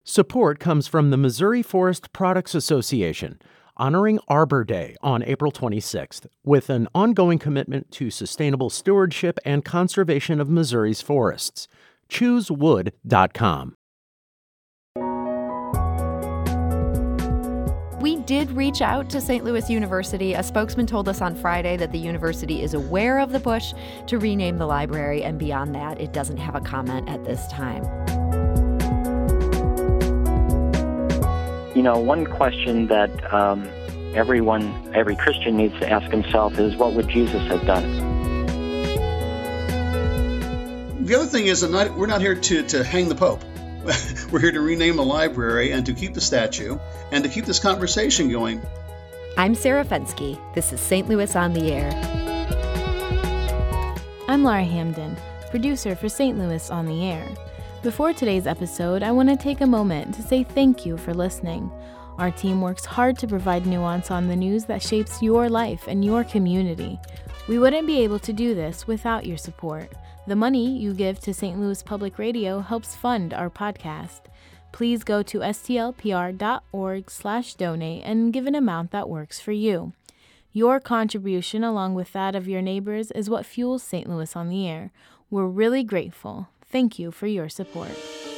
Support comes from the Missouri Forest Products Association, honoring Arbor Day on April 26th, with an ongoing commitment to sustainable stewardship and conservation of Missouri's forests. ChooseWood.com. We did reach out to St. Louis University. A spokesman told us on Friday that the university is aware of the push to rename the library, and beyond that, it doesn't have a comment at this time. You know, one question that every Christian needs to ask himself is, what would Jesus have done? The other thing is, we're not here to hang the Pope. We're here to rename the library and to keep the statue and to keep this conversation going. I'm Sarah Fenske. This is St. Louis on the Air. I'm Laura Hamden, producer for St. Louis on the Air. Before today's episode, I want to take a moment to say thank you for listening. Our team works hard to provide nuance on the news that shapes your life and your community. We wouldn't be able to do this without your support. The money you give to St. Louis Public Radio helps fund our podcast. Please go to stlpr.org/donate and give an amount that works for you. Your contribution, along with that of your neighbors, is what fuels St. Louis on the Air. We're really grateful. Thank you for your support.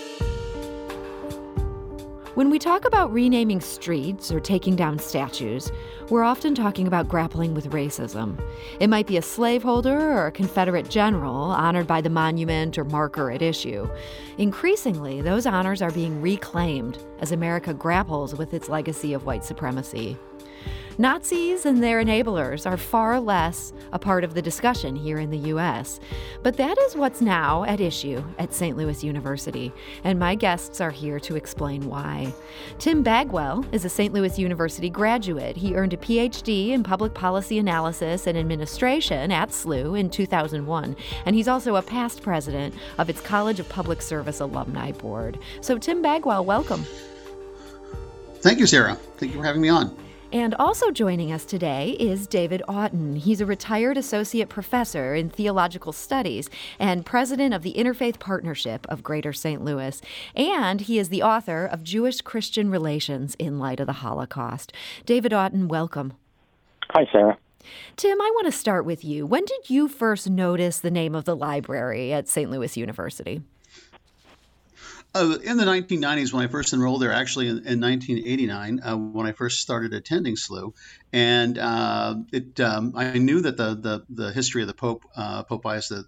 When we talk about renaming streets or taking down statues, we're often talking about grappling with racism. It might be a slaveholder or a Confederate general honored by the monument or marker at issue. Increasingly, those honors are being reclaimed as America grapples with its legacy of white supremacy. Nazis and their enablers are far less a part of the discussion here in the U.S., but that is what's now at issue at St. Louis University, and my guests are here to explain why. Tim Bagwell is a St. Louis University graduate. He earned a Ph.D. in Public Policy Analysis and Administration at SLU in 2001, and he's also a past president of its College of Public Service Alumni Board. So Tim Bagwell, welcome. Thank you, Sarah. Thank you for having me on. And also joining us today is David Auten. He's a retired associate professor in theological studies and president of the Interfaith Partnership of Greater St. Louis. And he is the author of Jewish-Christian Relations in Light of the Holocaust. David Auten, welcome. Hi, Sarah. Tim, I want to start with you. When did you first notice the name of the library at St. Louis University? In the 1990s, when I first enrolled there, actually in 1989, when I first started attending SLU, and I knew that the history of the Pope Pius the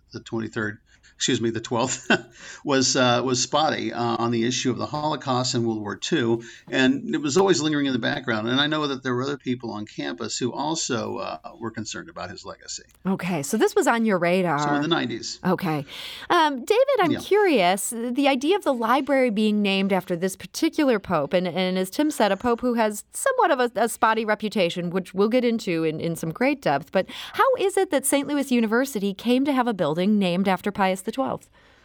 12th, was spotty on the issue of the Holocaust and World War II, and it was always lingering in the background. And I know that there were other people on campus who also were concerned about his legacy. Okay, so this was on your radar. So in the 90s. Okay. David, I'm curious, the idea of the library being named after this particular pope, and as Tim said, a pope who has somewhat of a spotty reputation, which we'll get into in some great depth, but how is it that St. Louis University came to have a building named after Pius XII?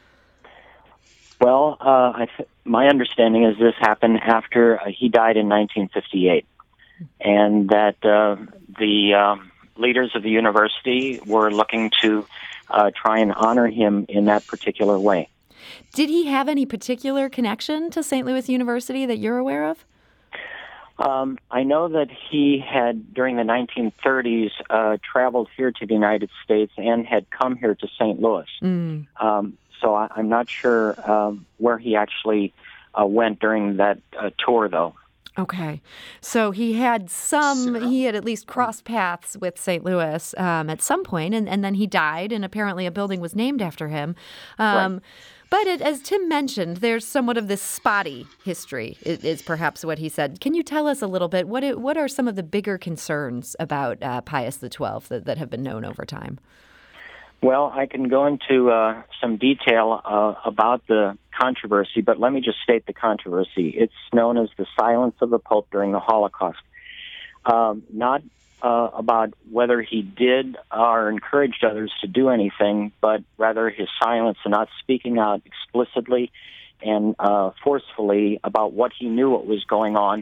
Well, my understanding is this happened after he died in 1958, and that the leaders of the university were looking to try and honor him in that particular way. Did he have any particular connection to St. Louis University that you're aware of? I know that he had, during the 1930s, traveled here to the United States and had come here to St. Louis. So I'm not sure where he actually went during that tour, though. Okay. So he had at least crossed paths with St. Perhaps at some point, and then he died, and apparently a building was named after him. Right. But as Tim mentioned, there's somewhat of this spotty history, is perhaps what he said. Can you tell us a little bit, what are some of the bigger concerns about Pius XII that have been known over time? Well, I can go into some detail about the controversy, but let me just state the controversy. It's known as the silence of the Pope during the Holocaust. Not about whether he did or encouraged others to do anything, but rather his silence and not speaking out explicitly and forcefully about what he knew what was going on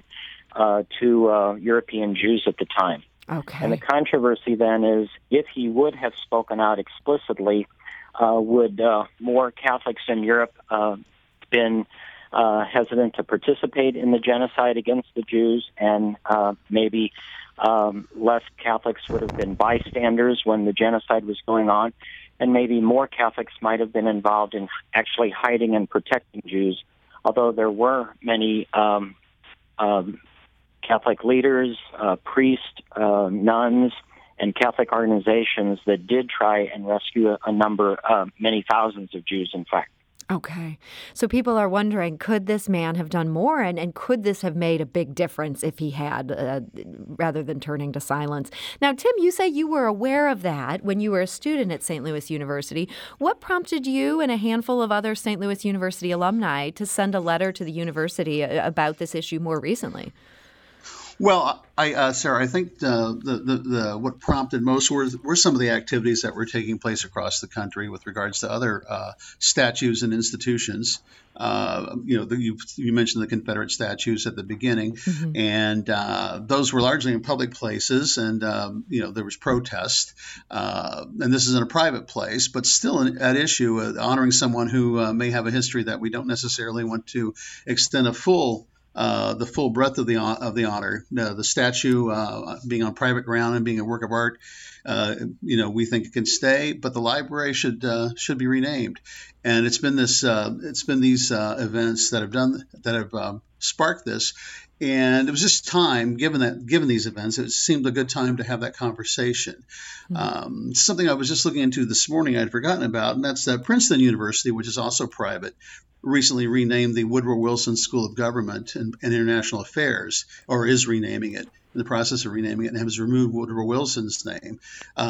to European Jews at the time. Okay. And the controversy then is, if he would have spoken out explicitly, would more Catholics in Europe been hesitant to participate in the genocide against the Jews, and maybe less Catholics would have been bystanders when the genocide was going on, and maybe more Catholics might have been involved in actually hiding and protecting Jews, although there were many Catholic leaders, priests, nuns, and Catholic organizations that did try and rescue many thousands of Jews, in fact. Okay. So people are wondering, could this man have done more, and could this have made a big difference if he had, rather than turning to silence? Now, Tim, you say you were aware of that when you were a student at St. Louis University. What prompted you and a handful of other St. Louis University alumni to send a letter to the university about this issue more recently? Well, Sarah, I think what prompted most were some of the activities that were taking place across the country with regards to other statues and institutions. You mentioned the Confederate statues at the beginning, and those were largely in public places, and there was protest. And this is in a private place, but still at issue, honoring someone who may have a history that we don't necessarily want to extend the full breadth of the honor. The statue being on private ground and being a work of art, we think it can stay, but the library should be renamed. And it's been these events that have sparked this. And it was just time, given these events, it seemed a good time to have that conversation. Something I was just looking into this morning I'd forgotten about, and that's that Princeton University, which is also private, recently renamed the Woodrow Wilson School of Government and International Affairs, or is renaming it, in the process of renaming it, and has removed Woodrow Wilson's name.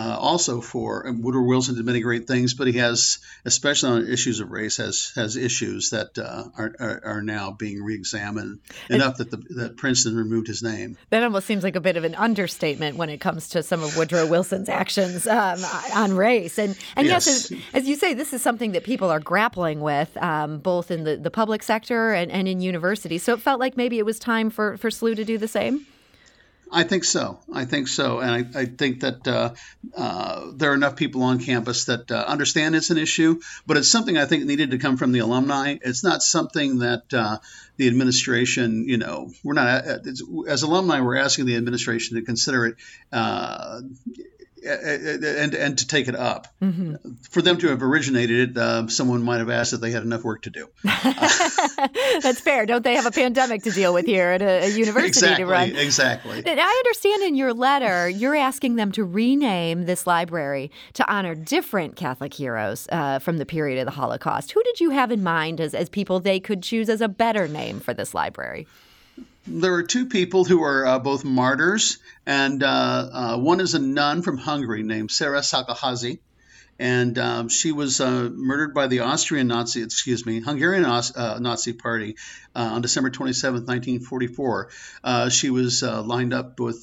Woodrow Wilson did many great things, but he has, especially on issues of race, has issues that are now being reexamined enough that Princeton removed his name. That almost seems like a bit of an understatement when it comes to some of Woodrow Wilson's actions on race. And yes, as you say, this is something that people are grappling with, both in the public sector and in universities. So it felt like maybe it was time for SLU to do the same? I think so. And I think that there are enough people on campus that understand it's an issue, but it's something I think needed to come from the alumni. It's not something that the administration, we're not, as alumni, we're asking the administration to consider it and to take it up. For them to have originated it, someone might have asked if they had enough work to do. That's fair. Don't they have a pandemic to deal with here at a university to run? Exactly. I understand in your letter, you're asking them to rename this library to honor different Catholic heroes from the period of the Holocaust. Who did you have in mind as people they could choose as a better name for this library? There are two people who are both martyrs, and one is a nun from Hungary named Sarah Szalkaházhy, and she was murdered by the Hungarian Nazi Party on December 27, 1944. She was lined up with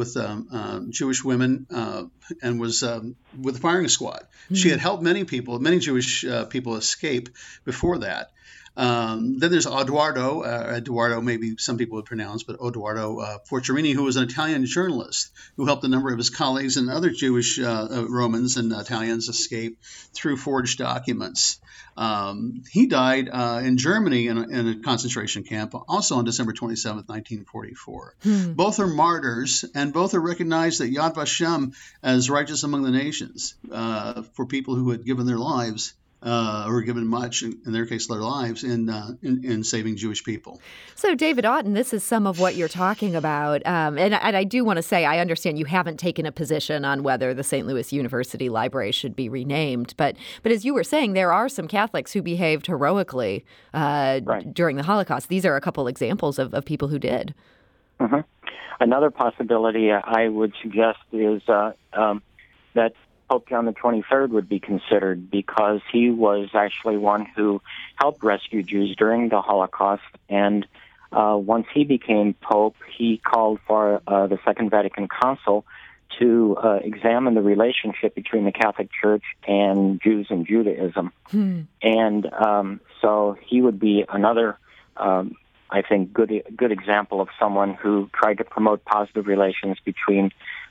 Jewish women and was with the firing squad. She had helped many Jewish people escape before that. Then there's Eduardo, maybe some people would pronounce, but Eduardo Forturini, who was an Italian journalist who helped a number of his colleagues and other Jewish Romans and Italians escape through forged documents. He died in Germany in a concentration camp, also on December 27, 1944. Both are martyrs, and both are recognized at Yad Vashem as righteous among the nations for people who had given their lives. Or given much, in their case, their lives, in saving Jewish people. So, David Auten, this is some of what you're talking about. And I do want to say, I understand you haven't taken a position on whether the St. Louis University Library should be renamed. But as you were saying, there are some Catholics who behaved heroically during the Holocaust. These are a couple examples of people who did. Mm-hmm. Another possibility I would suggest is that Pope John the 23rd would be considered, because he was actually one who helped rescue Jews during the Holocaust. And once he became Pope, he called for the Second Vatican Council to examine the relationship between the Catholic Church and Jews and Judaism. And so he would be another, I think, good example of someone who tried to promote positive relations between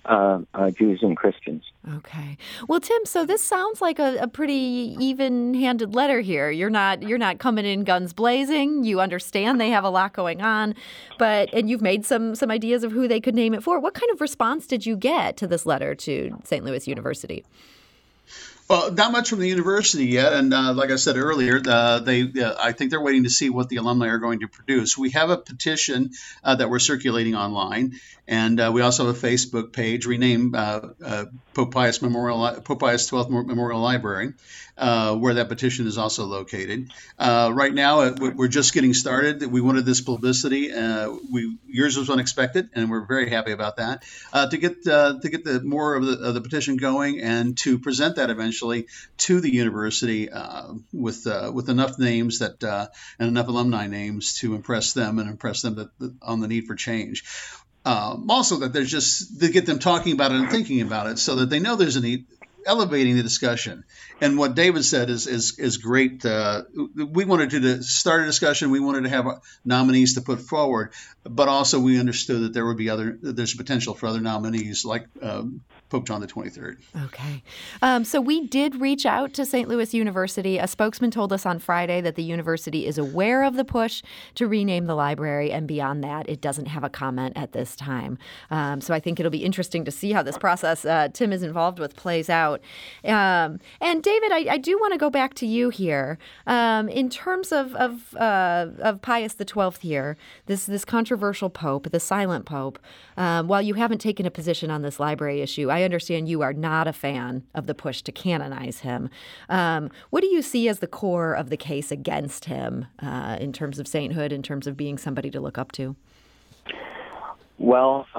Jews and Christians. Okay. Well, Tim, so this sounds like a pretty even-handed letter here. You're not coming in guns blazing. You understand they have a lot going on, and you've made some ideas of who they could name it for. What kind of response did you get to this letter to St. Louis University? Well, not much from the university yet, and like I said earlier, I think they're waiting to see what the alumni are going to produce. We have a petition that we're circulating online, and we also have a Facebook page, renamed Pope Pius XII Memorial Library, where that petition is also located. Right now, we're just getting started. We wanted this publicity. Yours was unexpected, and we're very happy about that. To get the more of the petition going, and to present that eventually to the university with enough names and enough alumni names to impress them on the need for change. Also, that there's just to get them talking about it and thinking about it, so that they know there's a need. Elevating the discussion. And what David said is great. We wanted to start a discussion. We wanted to have nominees to put forward, but also we understood that there's potential for other nominees like Pope John the 23rd. Okay. So we did reach out to St. Louis University. A spokesman told us on Friday that the university is aware of the push to rename the library, and beyond that, it doesn't have a comment at this time. So I think it'll be interesting to see how this process Tim is involved with plays out. And David, I do want to go back to you here. In terms of Pius XII here, this controversial pope, the silent pope, while you haven't taken a position on this library issue, I understand you are not a fan of the push to canonize him. What do you see as the core of the case against him in terms of sainthood, in terms of being somebody to look up to? Well,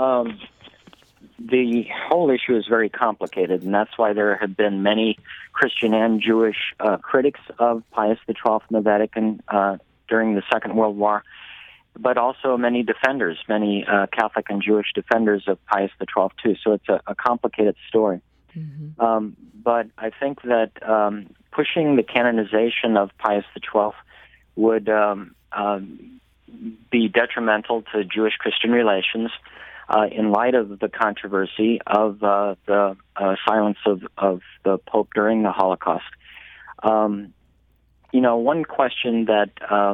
the whole issue is very complicated, and that's why there have been many Christian and Jewish critics of Pius XII in the Vatican during the Second World War, but also many defenders, many Catholic and Jewish defenders of Pius XII too. So it's a complicated story. Mm-hmm. But I think that pushing the canonization of Pius XII would be detrimental to Jewish-Christian relations in light of the controversy of the silence of the Pope during the Holocaust. One question that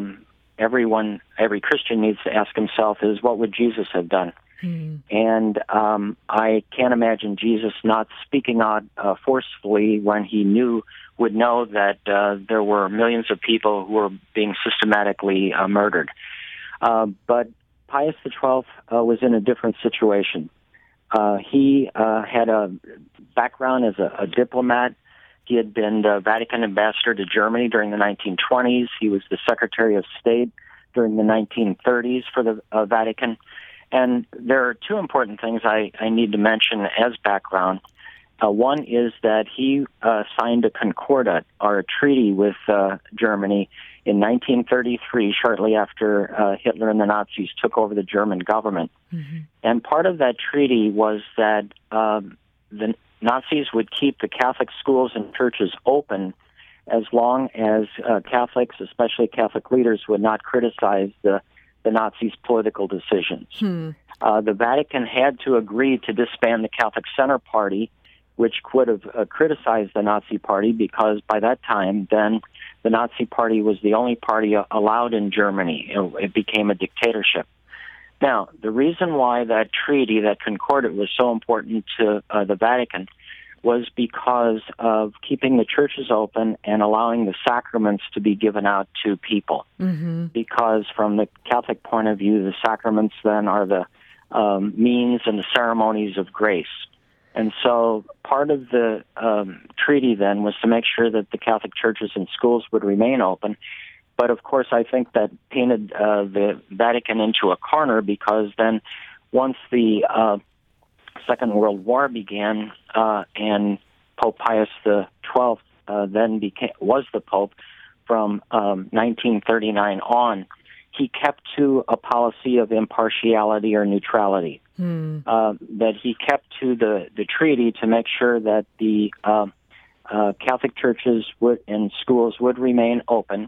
every Christian needs to ask himself is, what would Jesus have done? And I can't imagine Jesus not speaking out forcefully when he would know that there were millions of people who were being systematically murdered. But Pius XII was in a different situation. He had a background as a diplomat. He had been the Vatican ambassador to Germany during the 1920s. He was the Secretary of State during the 1930s for the Vatican. And there are two important things I need to mention as background. One is that he signed a concordat, or a treaty, with Germany in 1933, shortly after Hitler and the Nazis took over the German government. Mm-hmm. And part of that treaty was that the Nazis would keep the Catholic schools and churches open as long as Catholics, especially Catholic leaders, would not criticize the Nazis' political decisions. The Vatican had to agree to disband the Catholic Center Party, which would have criticized the Nazi Party, because by that time, then the Nazi Party was the only party allowed in Germany. It became a dictatorship. Now, the reason why that treaty, that concordat, was so important to the Vatican was because of keeping the churches open and allowing the sacraments to be given out to people. Mm-hmm. Because from the Catholic point of view, the sacraments then are the means and the ceremonies of grace. And so part of the treaty then was to make sure that the Catholic churches and schools would remain open. But of course, I think that painted the Vatican into a corner, because then once the Second World War began and Pope Pius XII then was the Pope from 1939 on, he kept to a policy of impartiality or neutrality. That he kept to the treaty to make sure that the Catholic churches and schools would remain open.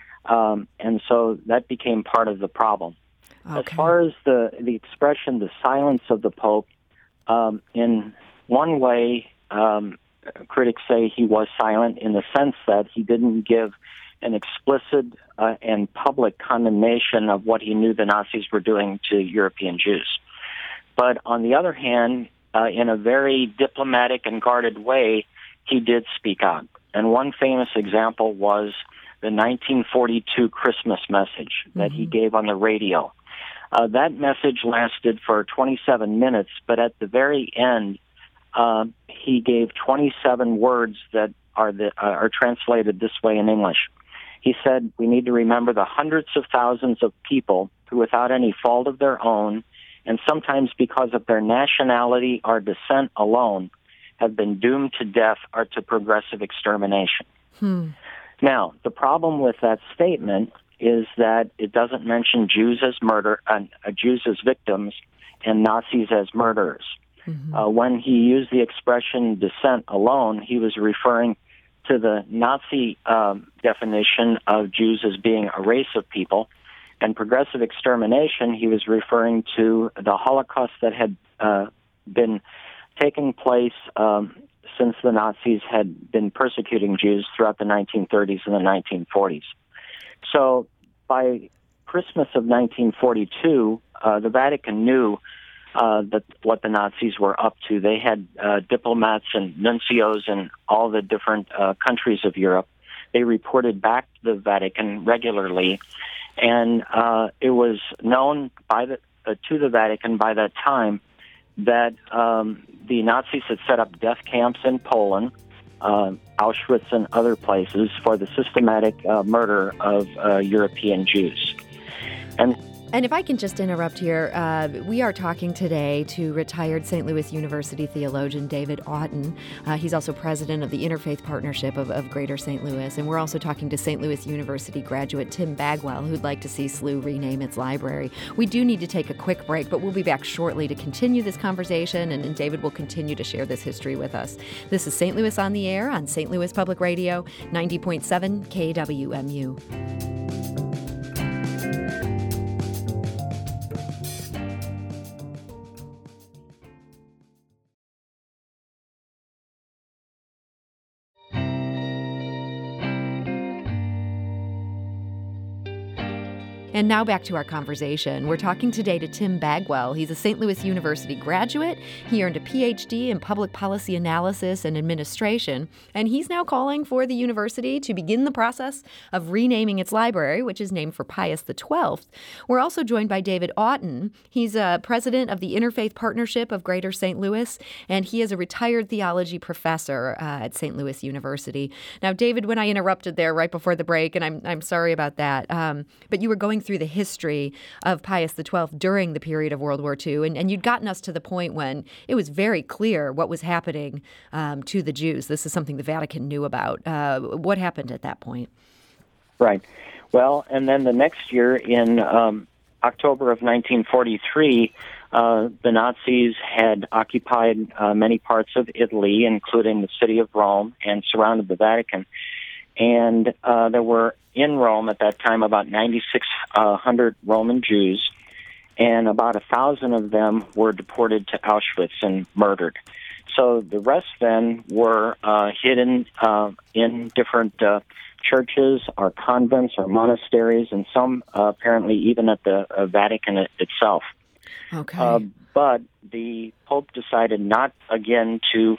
And so that became part of the problem. Okay. As far as the expression, the silence of the Pope, In one way, critics say he was silent in the sense that he didn't give an explicit and public condemnation of what he knew the Nazis were doing to European Jews. But on the other hand, in a very diplomatic and guarded way, he did speak out. And one famous example was the 1942 Christmas message that he gave on the radio. That message lasted for 27 minutes, but at the very end, he gave 27 words that are translated this way in English. He said, "We need to remember the hundreds of thousands of people who, without any fault of their own, and sometimes because of their nationality or descent alone, have been doomed to death or to progressive extermination." Now, the problem with that statement is that it doesn't mention Jews as Jews as victims and Nazis as murderers. When he used the expression descent alone, he was referring to the Nazi definition of Jews as being a race of people, and progressive extermination, he was referring to the Holocaust that had been taking place since the Nazis had been persecuting Jews throughout the 1930s and the 1940s. So by Christmas of 1942, the Vatican knew that what the Nazis were up to. They had diplomats and nuncios in all the different countries of Europe. They reported back to the Vatican regularly, and it was known to the Vatican by that time that the Nazis had set up death camps in Poland, Auschwitz, and other places for the systematic murder of European Jews. And if I can just interrupt here, we are talking today to retired St. Louis University theologian David Auten. He's also president of the Interfaith Partnership of Greater St. Louis. And we're also talking to St. Louis University graduate Tim Bagwell, who'd like to see SLU rename its library. We do need to take a quick break, but we'll be back shortly to continue this conversation, and David will continue to share this history with us. This is St. Louis on the Air on St. Louis Public Radio, 90.7 KWMU. And now back to our conversation. We're talking today to Tim Bagwell. He's a St. Louis University graduate. He earned a PhD in public policy analysis and administration, and he's now calling for the university to begin the process of renaming its library, which is named for Pius XII. We're also joined by David Auten. He's president of the Interfaith Partnership of Greater St. Louis, and he is a retired theology professor at St. Louis University. Now, David, when I interrupted there right before the break, and I'm sorry about that, but you were going through the history of Pius XII during the period of World War II, and you'd gotten us to the point when it was very clear what was happening to the Jews. This is something the Vatican knew about. What happened at that point? Right. Well, and then the next year in October of 1943, the Nazis had occupied many parts of Italy, including the city of Rome, and surrounded the Vatican. And there were in Rome at that time about 9,600 Roman Jews, and about 1,000 of them were deported to Auschwitz and murdered. So the rest then were hidden in different churches or convents or monasteries, and some apparently even at the Vatican itself. Okay. But the Pope decided not again to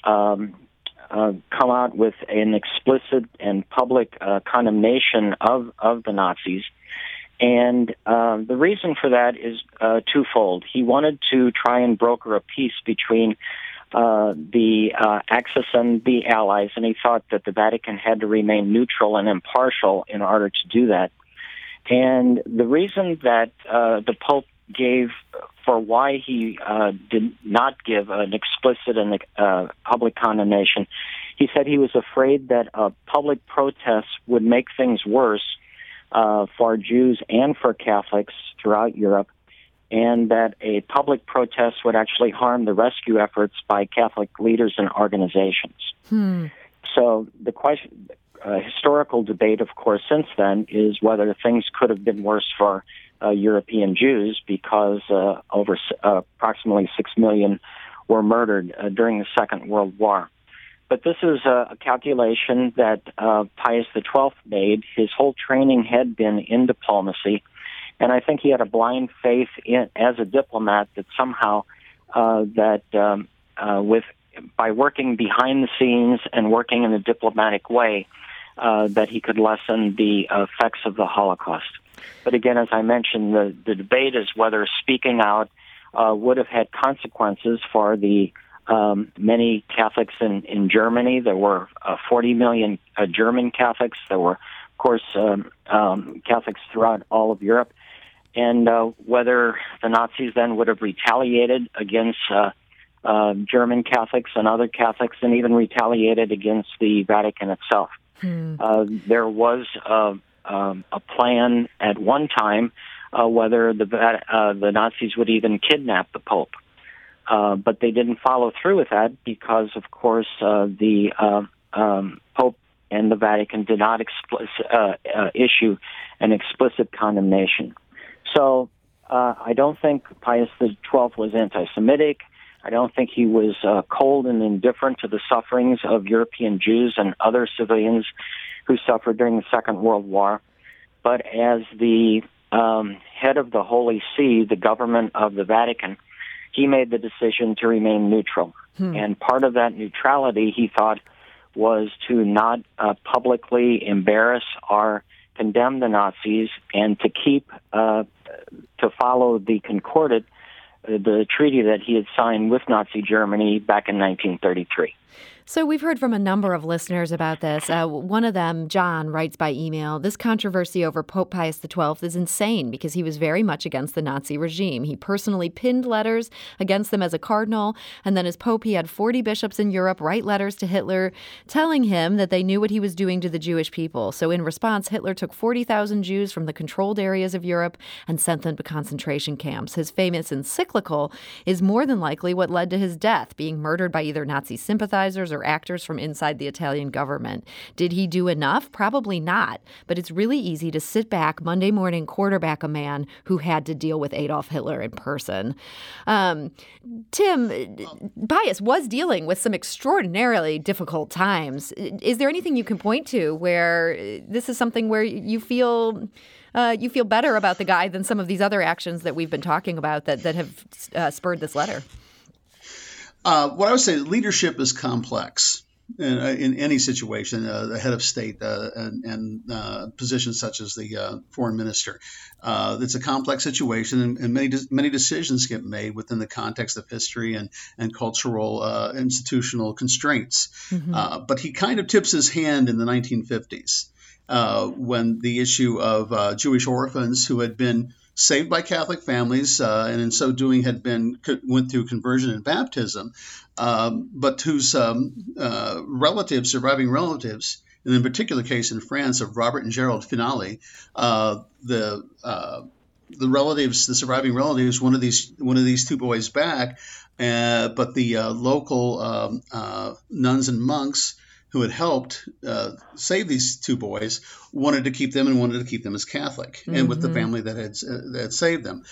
come out with an explicit and public condemnation of the Nazis. And the reason for that is twofold. He wanted to try and broker a peace between the Axis and the Allies, and he thought that the Vatican had to remain neutral and impartial in order to do that. And the reason that the Pope gave for why he did not give an explicit and public condemnation, he said he was afraid that public protests would make things worse for Jews and for Catholics throughout Europe, and that a public protest would actually harm the rescue efforts by Catholic leaders and organizations. So the historical debate, of course, since then is whether things could have been worse for European Jews, because over approximately 6 million were murdered during the Second World War. But this is a calculation that Pius XII made. His whole training had been in diplomacy, and I think he had a blind faith as a diplomat that somehow by working behind the scenes and working in a diplomatic way, that he could lessen the effects of the Holocaust. But again, as I mentioned, the debate is whether speaking out would have had consequences for the many Catholics in Germany. There were 40 million German Catholics. There were, of course, Catholics throughout all of Europe. And whether the Nazis then would have retaliated against German Catholics and other Catholics, and even retaliated against the Vatican itself. There was a plan at one time whether the Nazis would even kidnap the Pope. But they didn't follow through with that because, of course, the Pope and the Vatican did not issue an explicit condemnation. So I don't think Pius XII was anti-Semitic. I don't think he was cold and indifferent to the sufferings of European Jews and other civilians who suffered during the Second World War. But as the head of the Holy See, the government of the Vatican, he made the decision to remain neutral. And part of that neutrality, he thought, was to not publicly embarrass or condemn the Nazis and to keep, to follow the Concordat, the treaty that he had signed with Nazi Germany back in 1933. So we've heard from a number of listeners about this. One of them, John, writes by email, "This controversy over Pope Pius XII is insane because he was very much against the Nazi regime. He personally pinned letters against them as a cardinal, and then as Pope he had 40 bishops in Europe write letters to Hitler telling him that they knew what he was doing to the Jewish people. So in response, Hitler took 40,000 Jews from the controlled areas of Europe and sent them to concentration camps. His famous encyclical is more than likely what led to his death, being murdered by either Nazi sympathizers or actors from inside the Italian government. Did he do enough? Probably not. But it's really easy to sit back Monday morning, quarterback a man who had to deal with Adolf Hitler in person." Tim, Pius was dealing with some extraordinarily difficult times. Is there anything you can point to where this is something where you feel better about the guy than some of these other actions that we've been talking about that have spurred this letter? What I would say, leadership is complex in any situation. The head of state and positions such as the foreign minister, it's a complex situation, and many decisions get made within the context of history and cultural institutional constraints. But he kind of tips his hand in the 1950s when the issue of Jewish orphans who had been saved by Catholic families, and in so doing went through conversion and baptism, but whose surviving relatives, and in particular case in France of Robert and Gerald Finale, the surviving relatives, one of these two boys back, but the local nuns and monks who had helped save these two boys wanted to keep them as Catholic and with the family that had saved them.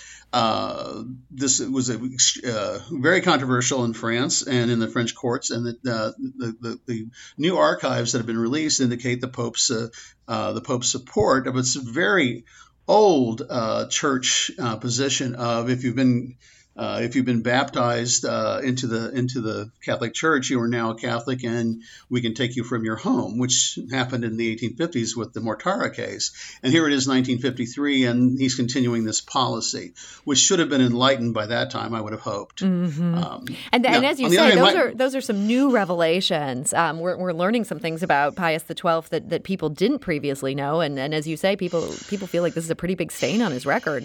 This was very controversial in France and in the French courts, and the new archives that have been released indicate the Pope's support of its very old church position of if you've been baptized into the Catholic Church, you are now a Catholic, and we can take you from your home, which happened in the 1850s with the Mortara case. And here it is, 1953, and he's continuing this policy, which should have been enlightened by that time, I would have hoped. And as you say, those are some new revelations. We're learning some things about Pius XII that people didn't previously know, and as you say, people feel like this is a pretty big stain on his record.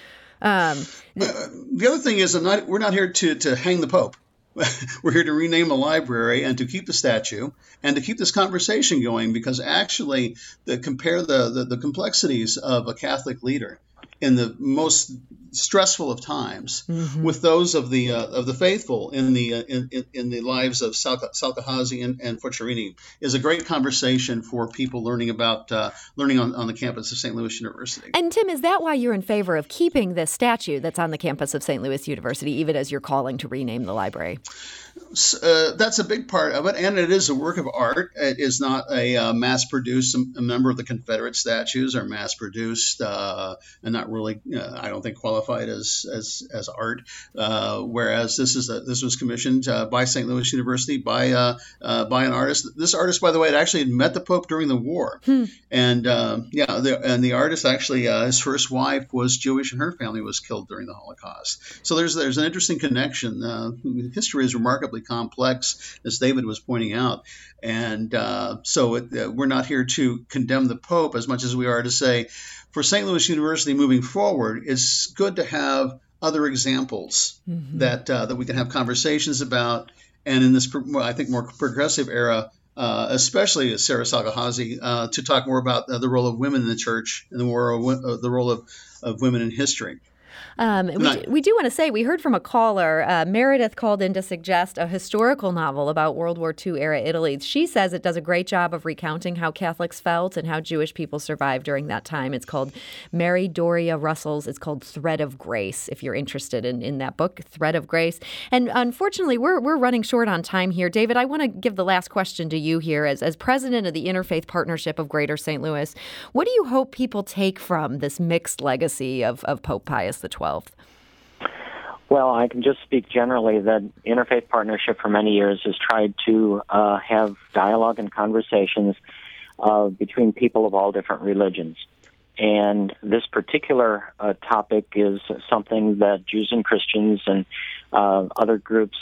The other thing is, we're not here to hang the Pope. We're here to rename the library and to keep the statue and to keep this conversation going, because actually, compare the complexities of a Catholic leader in the most stressful of times with those of the faithful in the lives of Salkehazy and Fochorini is a great conversation for people learning about on the campus of St. Louis University. And Tim, is that why you're in favor of keeping this statue that's on the campus of St. Louis University, even as you're calling to rename the library? That's a big part of it, and it is a work of art. It is not a mass-produced. A number of the Confederate statues are mass-produced and not really, I don't think, qualified as art. Whereas this was commissioned by St. Louis University by an artist. This artist, by the way, had actually met the Pope during the war, and the artist actually, his first wife was Jewish, and her family was killed during the Holocaust. So there's an interesting connection. History is remarkably complex, as David was pointing out, and we're not here to condemn the Pope as much as we are to say, for St. Louis University moving forward, it's good to have other examples that we can have conversations about, and in this, I think, more progressive era, especially Sarah Salkehazy, to talk more about the role of women in the church and the role of women in history. We do want to say, we heard from a caller, Meredith called in to suggest a historical novel about World War II era Italy. She says it does a great job of recounting how Catholics felt and how Jewish people survived during that time. It's called Mary Doria Russell's. It's called Thread of Grace, if you're interested in that book, Thread of Grace. And unfortunately, we're running short on time here. David, I want to give the last question to you here. As president of the Interfaith Partnership of Greater St. Louis, what do you hope people take from this mixed legacy of Pope Pius XII? Well, I can just speak generally that Interfaith Partnership for many years has tried to have dialogue and conversations between people of all different religions. And this particular topic is something that Jews and Christians and other groups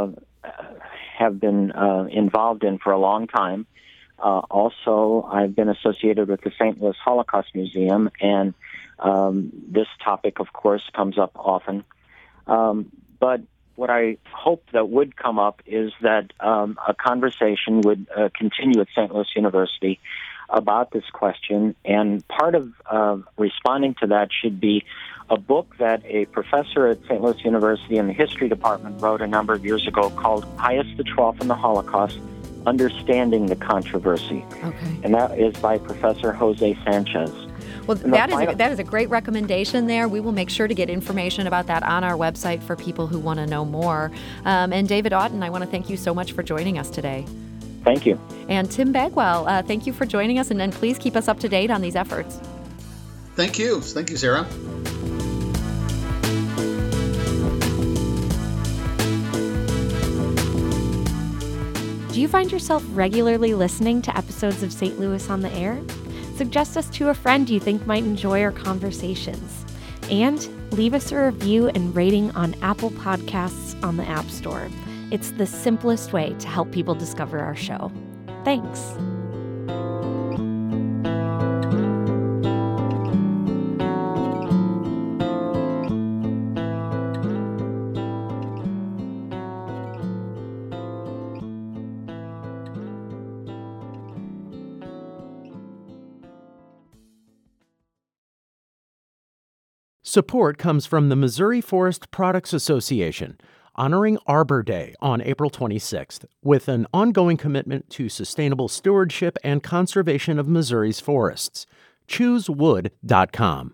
have been involved in for a long time. Also, I've been associated with the St. Louis Holocaust Museum, and this topic, of course, comes up often. But what I hope that would come up is that a conversation would continue at St. Louis University about this question, and part of responding to that should be a book that a professor at St. Louis University in the history department wrote a number of years ago called Pius XII and the Holocaust, Understanding the Controversy. Okay. And that is by Professor Jose Sanchez. Well, that is a great recommendation there. We will make sure to get information about that on our website for people who want to know more. And David Auten, I want to thank you so much for joining us today. Thank you. And Tim Bagwell, thank you for joining us, and please keep us up to date on these efforts. Thank you. Thank you, Sarah. Do you find yourself regularly listening to episodes of St. Louis on the Air? Suggest us to a friend you think might enjoy our conversations. And leave us a review and rating on Apple Podcasts on the App Store. It's the simplest way to help people discover our show. Thanks. Support comes from the Missouri Forest Products Association, honoring Arbor Day on April 26th, with an ongoing commitment to sustainable stewardship and conservation of Missouri's forests. ChooseWood.com.